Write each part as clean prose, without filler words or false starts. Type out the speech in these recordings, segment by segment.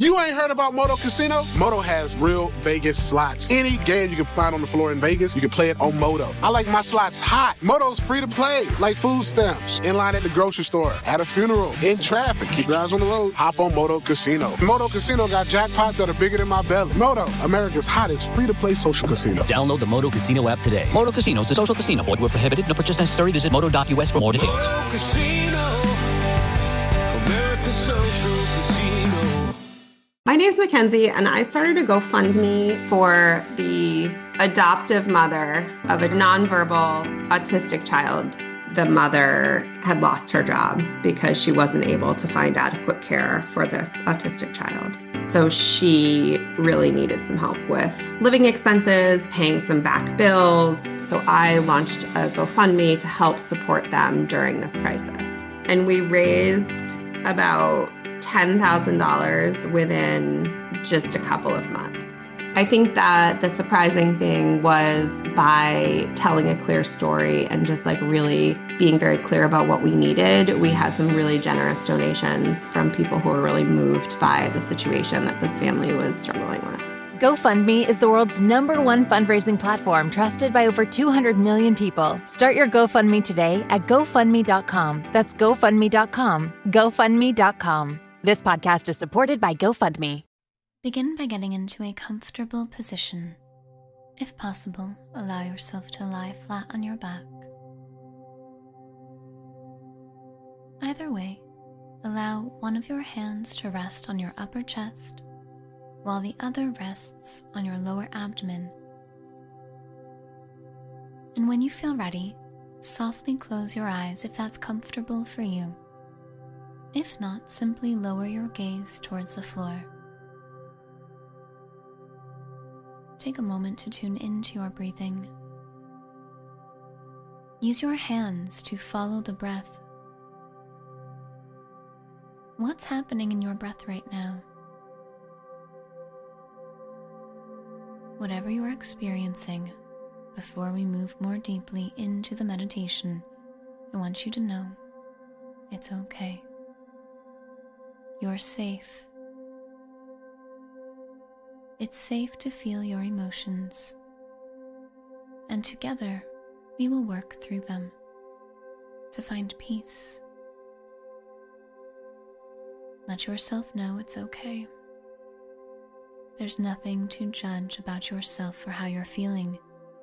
You ain't heard about Moto Casino? Moto has real Vegas slots. Any game you can find on the floor in Vegas, you can play it on Moto. I like my slots hot. Moto's free to play, like food stamps, in line at the grocery store, at a funeral, in traffic. Keep your eyes on the road. Hop on Moto Casino. Moto Casino got jackpots that are bigger than my belly. Moto, America's hottest free-to-play social casino. Download the Moto Casino app today. Moto Casino is a social casino. Void where prohibited. No purchase necessary. Visit moto.us for more details. Moto Casino, America's social casino. My name's Mackenzie, and I started a GoFundMe for the adoptive mother of a nonverbal autistic child. The mother had lost her job because she wasn't able to find adequate care for this autistic child. So she really needed some help with living expenses, paying some back bills. So I launched a GoFundMe to help support them during this crisis. And we raised about $10,000 within just a couple of months. I think that the surprising thing was by telling a clear story and just like really being very clear about what we needed, we had some really generous donations from people who were really moved by the situation that this family was struggling with. GoFundMe is the world's #1 fundraising platform trusted by over 200 million people. Start your GoFundMe today at GoFundMe.com. That's GoFundMe.com. GoFundMe.com. This podcast is supported by GoFundMe. Begin by getting into a comfortable position. If possible, allow yourself to lie flat on your back. Either way, allow one of your hands to rest on your upper chest, while the other rests on your lower abdomen. And when you feel ready, softly close your eyes if that's comfortable for you. If not, simply lower your gaze towards the floor. Take a moment to tune into your breathing. Use your hands to follow the breath. What's happening in your breath right now? Whatever you're experiencing, before we move more deeply into the meditation, I want you to know it's okay. You're safe. It's safe to feel your emotions, and together we will work through them to find peace. Let yourself know it's okay. There's nothing to judge about yourself for how you're feeling.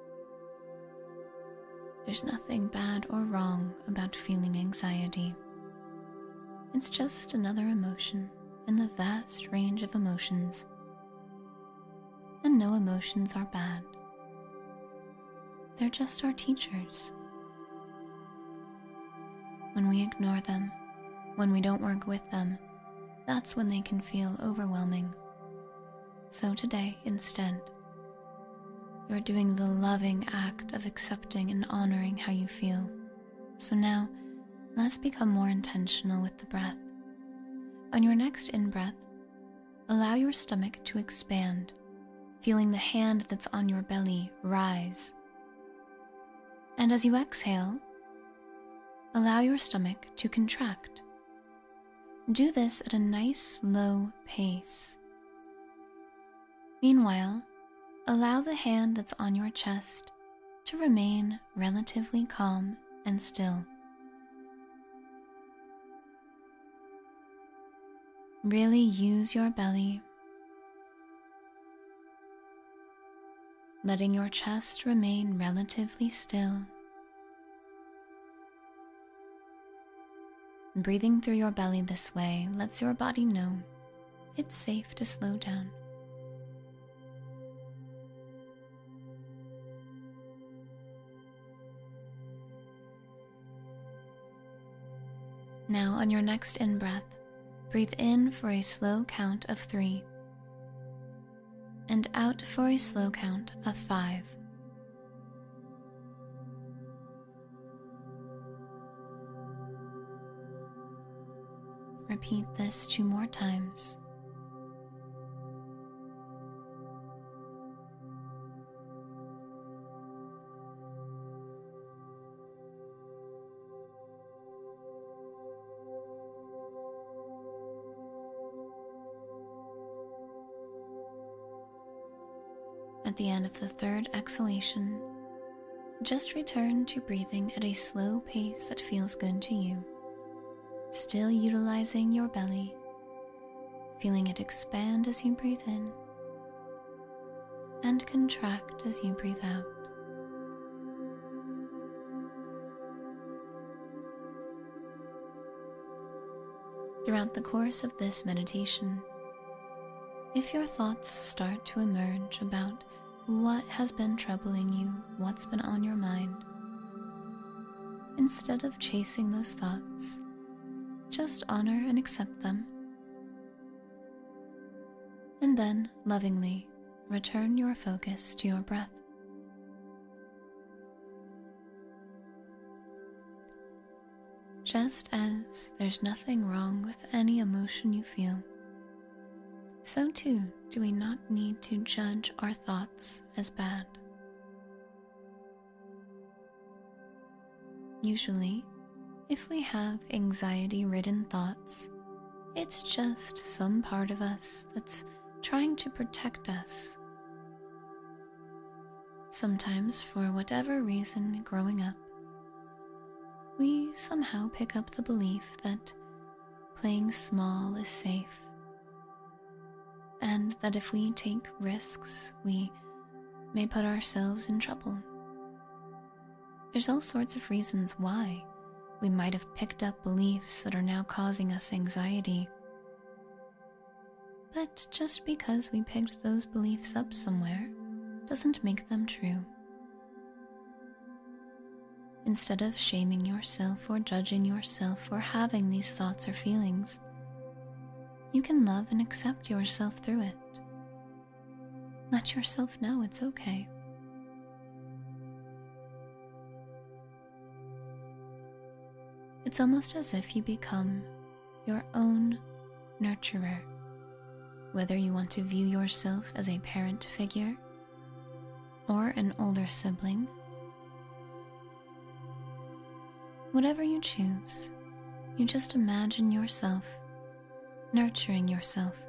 There's nothing bad or wrong about feeling anxiety. It's just another emotion in the vast range of emotions. And no emotions are bad. They're just our teachers. When we ignore them, when we don't work with them, that's when they can feel overwhelming. So today, instead, you're doing the loving act of accepting and honoring how you feel. So now, let's become more intentional with the breath. On your next in-breath, allow your stomach to expand, feeling the hand that's on your belly rise. And as you exhale, allow your stomach to contract. Do this at a nice, slow pace. Meanwhile, allow the hand that's on your chest to remain relatively calm and still. Really use your belly, letting your chest remain relatively still. Breathing through your belly this way lets your body know it's safe to slow down. Now, on your next in-breath, breathe in for a slow count of 3, and out for a slow count of 5. Repeat this 2 more times. At the end of the third exhalation, just return to breathing at a slow pace that feels good to you, still utilizing your belly, feeling it expand as you breathe in and contract as you breathe out. Throughout the course of this meditation, if your thoughts start to emerge about what has been troubling you, what's been on your mind, instead of chasing those thoughts, just honor and accept them. And then, lovingly, return your focus to your breath. Just as there's nothing wrong with any emotion you feel, so too do we not need to judge our thoughts as bad. Usually, if we have anxiety-ridden thoughts, it's just some part of us that's trying to protect us. Sometimes, for whatever reason growing up, we somehow pick up the belief that playing small is safe, and that if we take risks, we may put ourselves in trouble. There's all sorts of reasons why we might have picked up beliefs that are now causing us anxiety. But just because we picked those beliefs up somewhere doesn't make them true. Instead of shaming yourself or judging yourself for having these thoughts or feelings, you can love and accept yourself through it. Let yourself know it's okay. It's almost as if you become your own nurturer, whether you want to view yourself as a parent figure or an older sibling. Whatever you choose, you just imagine yourself nurturing yourself,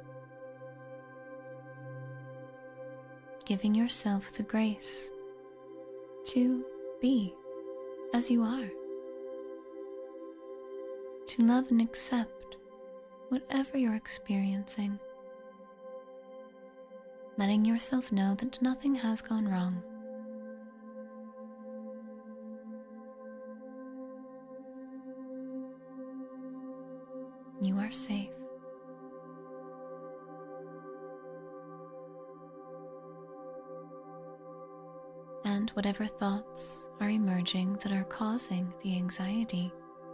giving yourself the grace to be as you are, to love and accept whatever you're experiencing, letting yourself know that nothing has gone wrong. You are safe. And whatever thoughts are emerging that are causing the anxiety,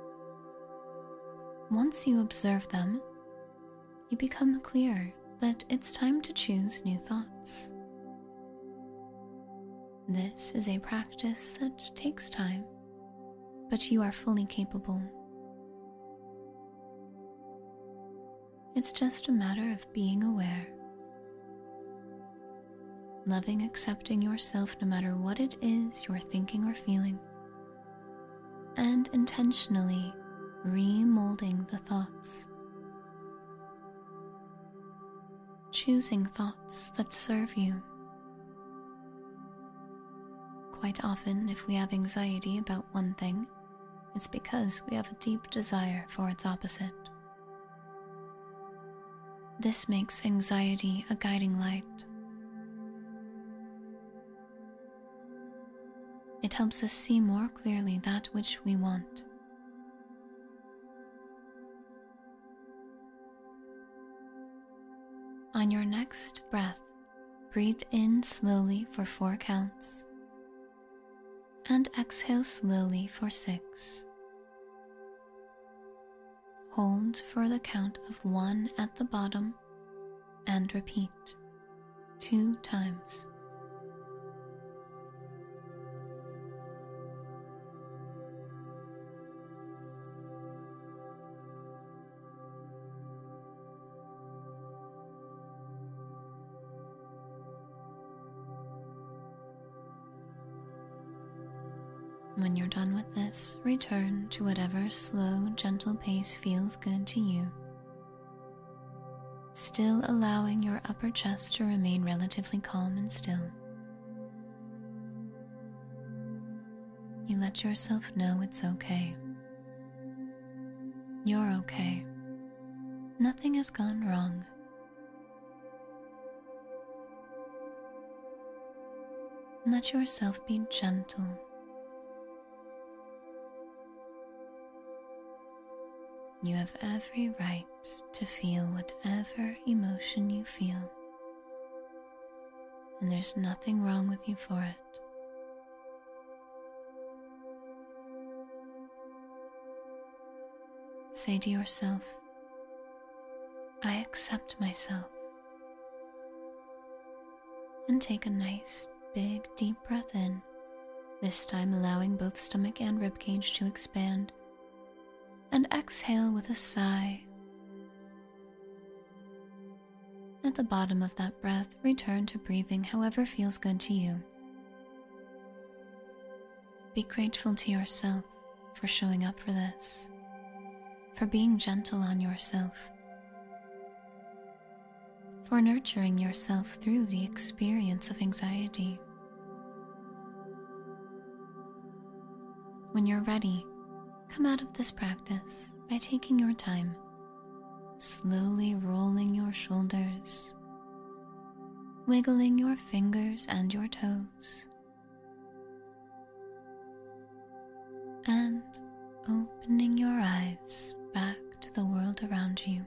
once you observe them, you become clear that it's time to choose new thoughts. This is a practice that takes time, but you are fully capable. It's just a matter of being aware, loving, accepting yourself no matter what it is you're thinking or feeling, and intentionally remolding the thoughts. Choosing thoughts that serve you. Quite often, if we have anxiety about one thing, it's because we have a deep desire for its opposite. This makes anxiety a guiding light. It helps us see more clearly that which we want. On your next breath, breathe in slowly for 4 counts and exhale slowly for 6. Hold for the count of 1 at the bottom and repeat 2 times. When you're done with this, return to whatever slow, gentle pace feels good to you, still allowing your upper chest to remain relatively calm and still. you let yourself know it's okay. You're okay. Nothing has gone wrong. Let yourself be gentle. You have every right to feel whatever emotion you feel, and there's nothing wrong with you for it. Say to yourself, I accept myself. And take a nice, big, deep breath in, this time allowing both stomach and ribcage to expand. And exhale with a sigh. At the bottom of that breath, return to breathing however feels good to you. Be grateful to yourself for showing up for this, for being gentle on yourself, for nurturing yourself through the experience of anxiety. When you're ready, come out of this practice by taking your time, slowly rolling your shoulders, wiggling your fingers and your toes, and opening your eyes back to the world around you.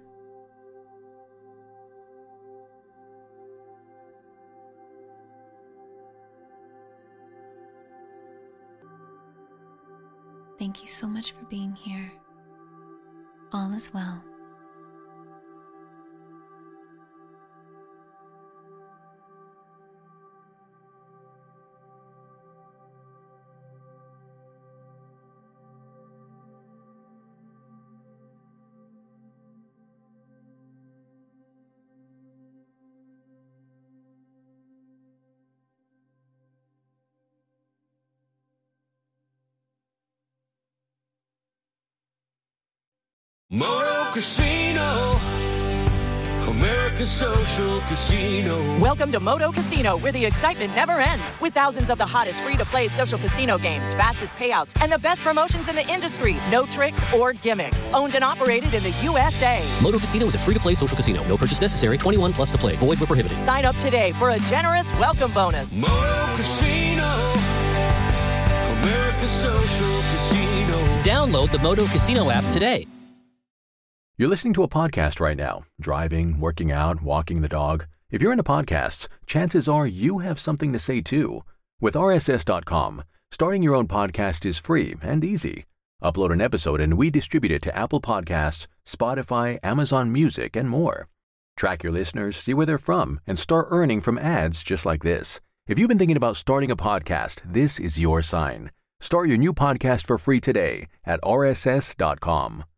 Thank you so much for being here. All is well. Moto Casino, America's social casino. Welcome to Moto Casino, where the excitement never ends. With thousands of the hottest free-to-play social casino games, fastest payouts, and the best promotions in the industry. No tricks or gimmicks. Owned and operated in the USA. Moto Casino is a free-to-play social casino. No purchase necessary. 21 plus to play. Void where prohibited. Sign up today for a generous welcome bonus. Moto Casino, America's social casino. Download the Moto Casino app today. You're listening to a podcast right now, driving, working out, walking the dog. If you're into podcasts, chances are you have something to say too. With RSS.com, starting your own podcast is free and easy. Upload an episode and we distribute it to Apple Podcasts, Spotify, Amazon Music, and more. Track your listeners, see where they're from, and start earning from ads just like this. If you've been thinking about starting a podcast, this is your sign. Start your new podcast for free today at RSS.com.